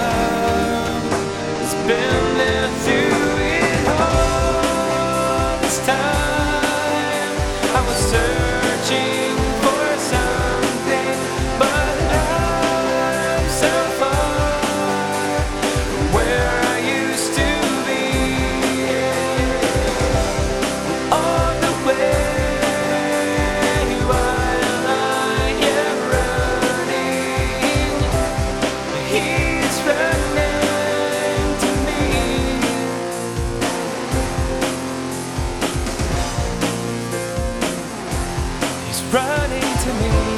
love has been there through it all. This time I was searching for something, but I'm so far from where I used to be. On the way while I am running, he's running to me. He's running to me.